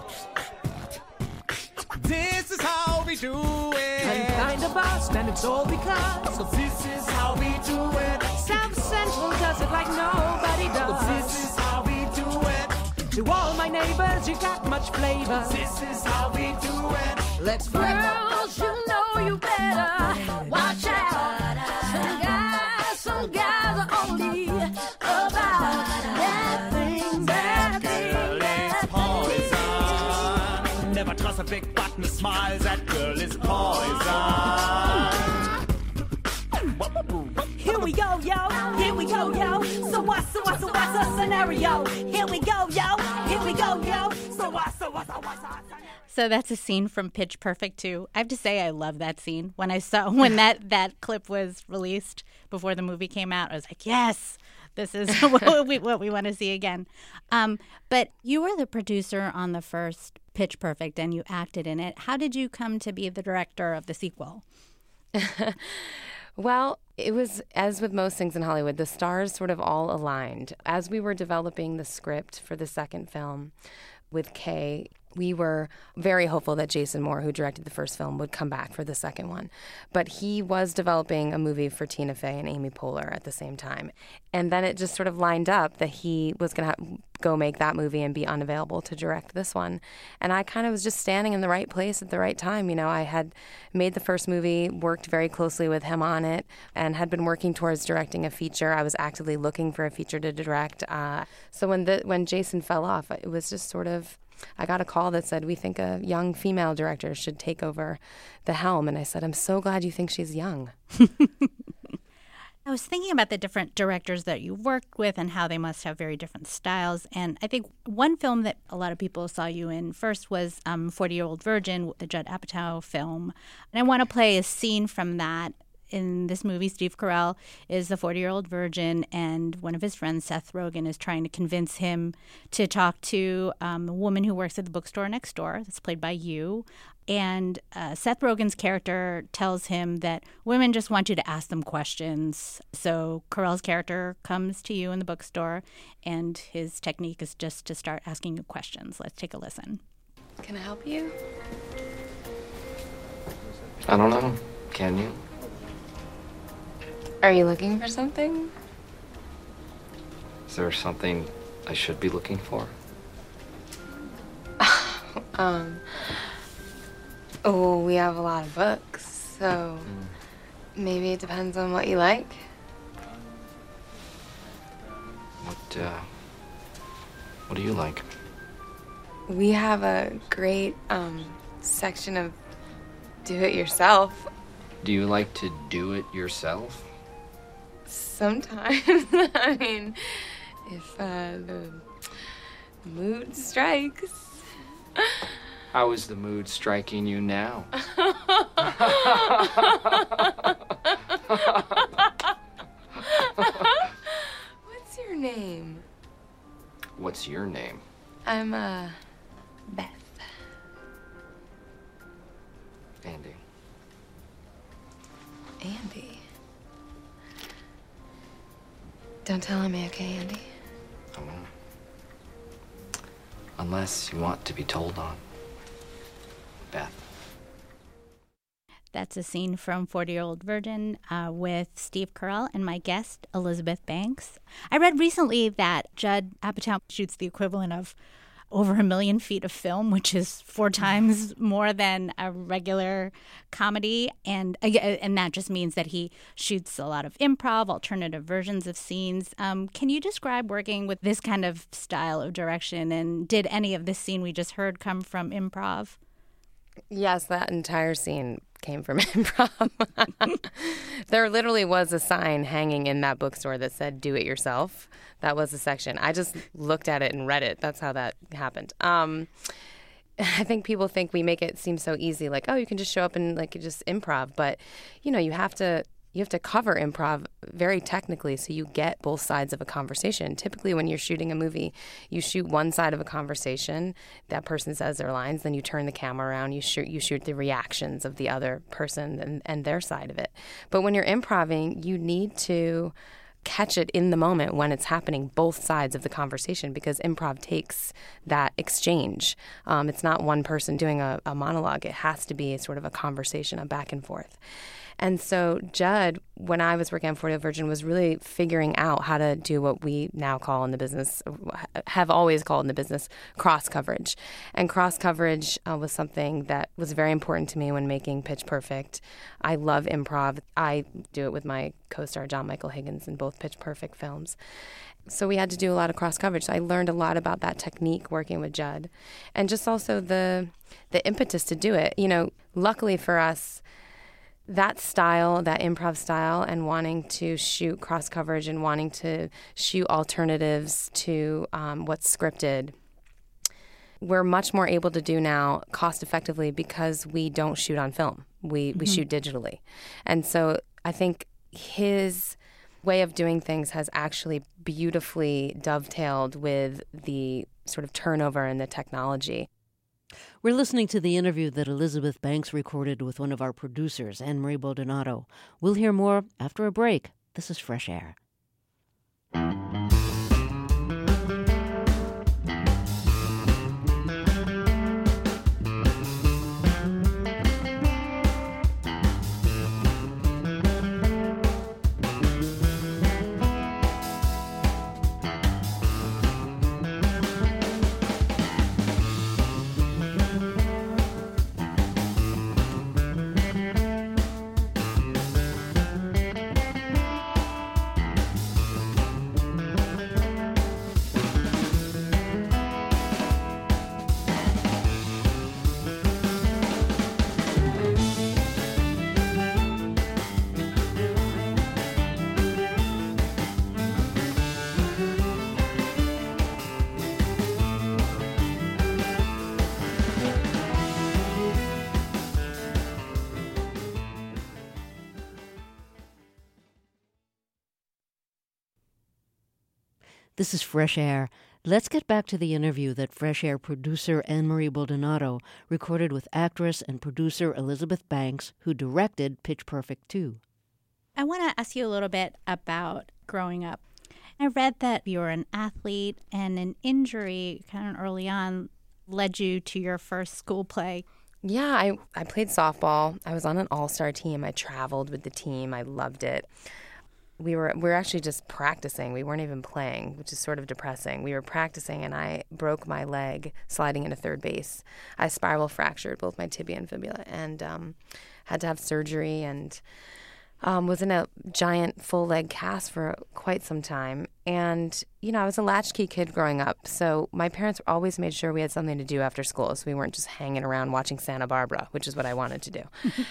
This is how we do it. I'm kind of boss, and it's all because so this is how we do it. South Central does it like nobody does. This is how we do it. To all my neighbors, you got much flavor. This is how we do it. Let's girls, you know you better watch out. Some guys, some guys are only about bad things, bad things, bad things. Never trust a big button smile. That girl is poison. Here we go, yo. Here we go, yo. So what, so what, so what's the scenario? Here we go, yo. Here we go, yo. So what, so what, so what's the So that's a scene from Pitch Perfect two. I have to say I love that scene. When I saw when that, that clip was released before the movie came out, I was like, yes, this is what we what we want to see again. Um, but you were the producer on the first Pitch Perfect, and you acted in it. How did you come to be the director of the sequel? Well, it was, as with most things in Hollywood, the stars sort of all aligned. As we were developing the script for the second film with Kay, we were very hopeful that Jason Moore, who directed the first film, would come back for the second one. But he was developing a movie for Tina Fey and Amy Poehler at the same time. And then it just sort of lined up that he was going to go make that movie and be unavailable to direct this one. And I kind of was just standing in the right place at the right time. You know, I had made the first movie, worked very closely with him on it, and had been working towards directing a feature. I was actively looking for a feature to direct. Uh, so when the when Jason fell off, it was just sort of, I got a call that said, we think a young female director should take over the helm. And I said, I'm so glad you think she's young. I was thinking about the different directors that you worked with and how they must have very different styles. And I think one film that a lot of people saw you in first was um, forty-Year-Old Virgin, the Judd Apatow film. And I want to play a scene from that. in this movie, Steve Carell is the forty-year-old virgin, and one of his friends, Seth Rogen, is trying to convince him to talk to um, a woman who works at the bookstore next door. That's played by you. And uh, Seth Rogen's character tells him that women just want you to ask them questions. So Carell's character comes to you in the bookstore, and his technique is just to start asking you questions. Let's take a listen. Can I help you? I don't know. Can you? Are you looking for something? Is there something I should be looking for? um... Oh, we have a lot of books, so mm. maybe it depends on what you like. What, uh, what do you like? We have a great, um, section of do-it-yourself. Do you like to do it yourself? Sometimes. I mean, if, uh, the mood strikes. How is the mood striking you now? What's your name? What's your name? I'm, uh, Beth. Andy. Andy? Don't tell me, okay, Andy? I won't. Unless you want to be told on. Beth. That's a scene from forty-Year-Old Virgin uh, with Steve Carell and my guest, Elizabeth Banks. I read recently that Judd Apatow shoots the equivalent of over a million feet of film, which is four times more than a regular comedy. And and that just means that he shoots a lot of improv, alternative versions of scenes. Um, can you describe working with this kind of style of direction? And did any of this scene we just heard come from improv? Yes, that entire scene came from improv. There literally was a sign hanging in that bookstore that said, do it yourself. That was the section. I just looked at it and read it. That's how that happened. Um, I think people think we make it seem so easy, like, oh, you can just show up and like just improv. But, you know, you have to you have to cover improv very technically so you get both sides of a conversation. Typically when you're shooting a movie, you shoot one side of a conversation, that person says their lines, then you turn the camera around, you shoot you shoot the reactions of the other person and, and their side of it. But when you're improvising, you need to catch it in the moment when it's happening, both sides of the conversation, because improv takes that exchange. Um, it's not one person doing a, a monologue. It has to be sort of a conversation, a back and forth. And so Judd, when I was working on forty-Year-Old Virgin, was really figuring out how to do what we now call in the business, have always called in the business, cross coverage. And cross coverage uh, was something that was very important to me when making Pitch Perfect. I love improv. I do it with my co-star John Michael Higgins in both Pitch Perfect films. So we had to do a lot of cross coverage. So I learned a lot about that technique working with Judd, and just also the the impetus to do it. You know, luckily for us, that style, that improv style, and wanting to shoot cross coverage and wanting to shoot alternatives to um, what's scripted, we're much more able to do now cost effectively because we don't shoot on film. We mm-hmm. we shoot digitally. And so I think his way of doing things has actually beautifully dovetailed with the sort of turnover in the technology. We're listening to the interview that Elizabeth Banks recorded with one of our producers, Anne-Marie Baldonado. We'll hear more after a break. This is Fresh Air. This is Fresh Air. Let's get back to the interview that Fresh Air producer Anne-Marie Baldonado recorded with actress and producer Elizabeth Banks, who directed Pitch Perfect two. I want to ask you a little bit about growing up. I read that you were an athlete and an injury kind of early on led you to your first school play. Yeah, I, I played softball. I was on an all-star team. I traveled with the team. I loved it. We were we were actually just practicing. We weren't even playing, which is sort of depressing. We were practicing, and I broke my leg sliding into third base. I spiral fractured both my tibia and fibula, and um, had to have surgery, and um, was in a giant full leg cast for quite some time. And you know, I was a latchkey kid growing up, so my parents always made sure we had something to do after school, so we weren't just hanging around watching Santa Barbara, which is what I wanted to do.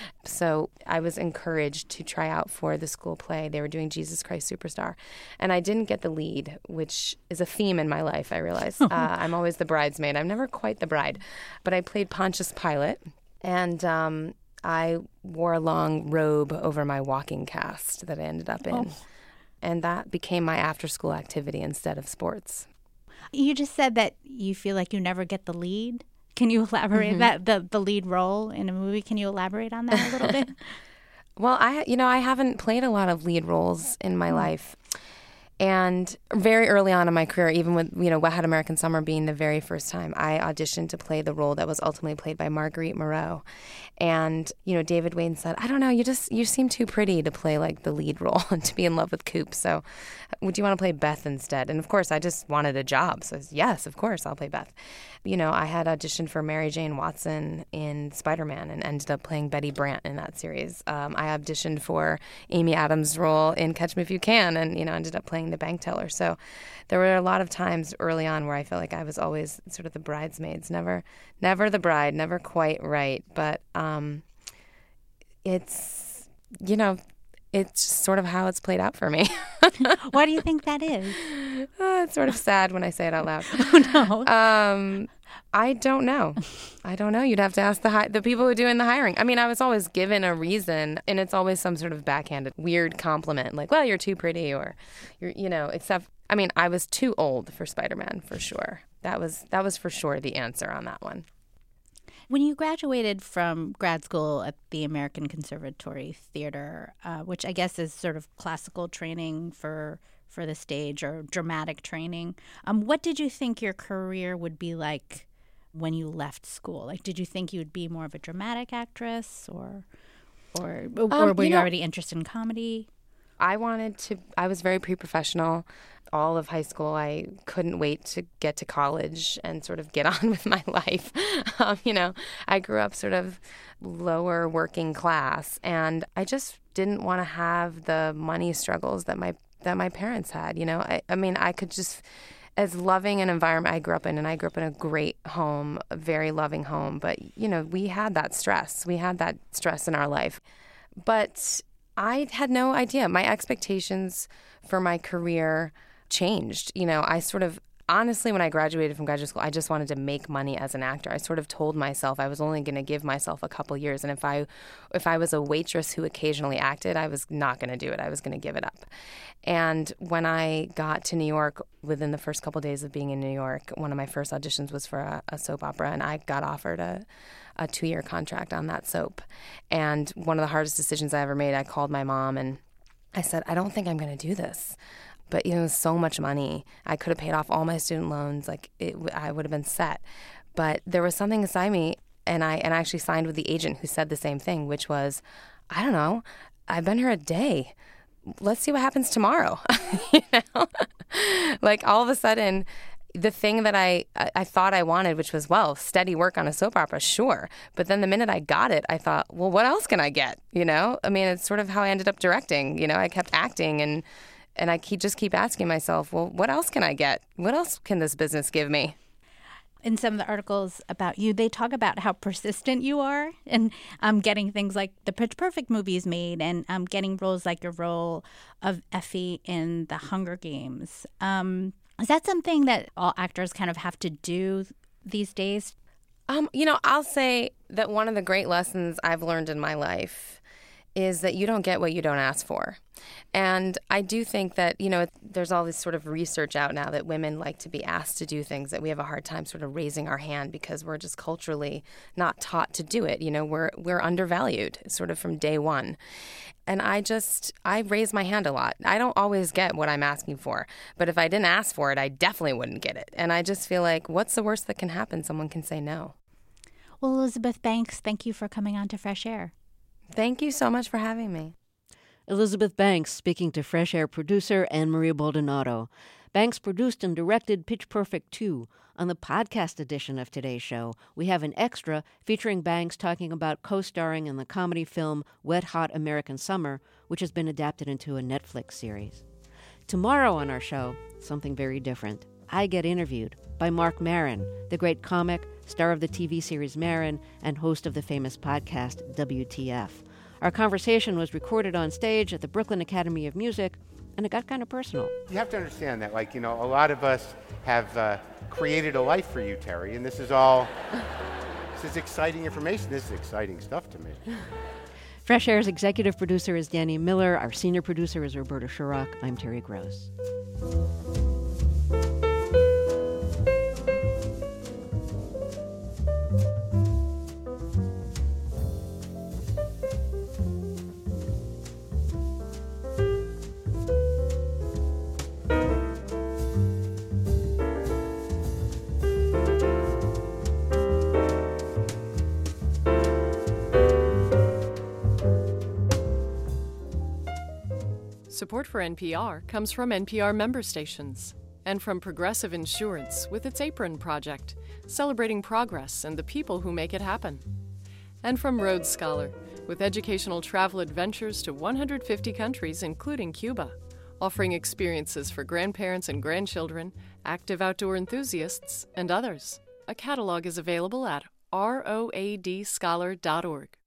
So I was encouraged to try out for the school play. They were doing Jesus Christ Superstar, and I didn't get the lead, which is a theme in my life, I realize. uh, I'm always the bridesmaid. I'm never quite the bride, but I played Pontius Pilate, and um, I wore a long robe over my walking cast that I ended up in. Oh. And that became my after-school activity instead of sports. You just said that you feel like you never get the lead. Can you elaborate mm-hmm. that the, the lead role in a movie? Can you elaborate on that a little bit? Well, I you know I haven't played a lot of lead roles in my mm-hmm. life. And very early on in my career, even with, you know, Wet Hot American Summer being the very first time, I auditioned to play the role that was ultimately played by Marguerite Moreau. And, you know, David Wayne said, I don't know, you just, you seem too pretty to play like the lead role and to be in love with Coop. So would you want to play Beth instead? And of course, I just wanted a job. So I said, yes, of course, I'll play Beth. You know, I had auditioned for Mary Jane Watson in Spider-Man and ended up playing Betty Brant in that series. Um, I auditioned for Amy Adams' role in Catch Me If You Can and, you know, ended up playing the bank teller. So there were a lot of times early on where I felt like I was always sort of the bridesmaids, never never the bride, never quite right. But um, it's, you know, it's sort of how it's played out for me. Why do you think that is? Uh, it's sort of sad when I say it out loud. Oh, no. Um, I don't know. I don't know. You'd have to ask the hi- the people who are doing the hiring. I mean, I was always given a reason, and it's always some sort of backhanded weird compliment, like, well, you're too pretty, or, you're, you know, except, I mean, I was too old for Spider-Man, for sure. That was that was for sure the answer on that one. When you graduated from grad school at the American Conservatory Theater, uh, which I guess is sort of classical training for for the stage or dramatic training, um, what did you think your career would be like when you left school? Like, did you think you would be more of a dramatic actress, or or or um, were you, you know, already interested in comedy? I wanted to, I was very pre-professional. All of high school, I couldn't wait to get to college and sort of get on with my life. Um, you know, I grew up sort of lower working class, and I just didn't want to have the money struggles that my that my parents had. You know, I, I mean, I could just, as loving an environment I grew up in, and I grew up in a great home, a very loving home, but, you know, we had that stress. We had that stress in our life. But I had no idea. My expectations for my career changed. You know, I sort of, honestly, when I graduated from graduate school, I just wanted to make money as an actor. I sort of told myself I was only going to give myself a couple years, and if I if I was a waitress who occasionally acted, I was not going to do it. I was going to give it up. And when I got to New York, within the first couple of days of being in New York, one of my first auditions was for a, a soap opera, and I got offered a a two-year contract on that soap. And one of the hardest decisions I ever made, I called my mom and I said, I don't think I'm going to do this. But, you know, it was so much money. I could have paid off all my student loans. Like, it, I would have been set. But there was something inside me, and I and I actually signed with the agent who said the same thing, which was, I don't know, I've been here a day. Let's see what happens tomorrow. You know? Like, all of a sudden, the thing that I, I thought I wanted, which was, well, steady work on a soap opera, sure. But then the minute I got it, I thought, well, what else can I get? You know? I mean, it's sort of how I ended up directing. You know, I kept acting, and and I keep, just keep asking myself, well, what else can I get? What else can this business give me? In some of the articles about you, they talk about how persistent you are and um, getting things like the Pitch Perfect movies made, and um, getting roles like your role of Effie in The Hunger Games. Um, is that something that all actors kind of have to do these days? Um, you know, I'll say that one of the great lessons I've learned in my life is that you don't get what you don't ask for. And I do think that, you know, there's all this sort of research out now that women like to be asked to do things, that we have a hard time sort of raising our hand because we're just culturally not taught to do it. You know, we're we're undervalued sort of from day one. And I just, I raise my hand a lot. I don't always get what I'm asking for. But if I didn't ask for it, I definitely wouldn't get it. And I just feel like, what's the worst that can happen? Someone can say no. Well, Elizabeth Banks, thank you for coming on to Fresh Air. Thank you so much for having me. Elizabeth Banks speaking to Fresh Air producer Anne-Marie Baldonado. Banks produced and directed Pitch Perfect two. On the podcast edition of today's show, we have an extra featuring Banks talking about co-starring in the comedy film Wet Hot American Summer, which has been adapted into a Netflix series. Tomorrow on our show, something very different. I get interviewed by Marc Maron, the great comic, star of the T V series Maron, and host of the famous podcast W T F. Our conversation was recorded on stage at the Brooklyn Academy of Music, and it got kind of personal. You have to understand that, like, you know, a lot of us have uh, created a life for you, Terry, and this is all, this is exciting information. This is exciting stuff to me. Fresh Air's executive producer is Danny Miller. Our senior producer is Roberta Shurrock. I'm Terry Gross. Support for N P R comes from N P R member stations and from Progressive Insurance with its Apron Project, celebrating progress and the people who make it happen. And from Rhodes Scholar, with educational travel adventures to one hundred fifty countries, including Cuba, offering experiences for grandparents and grandchildren, active outdoor enthusiasts, and others. A catalog is available at road scholar dot org.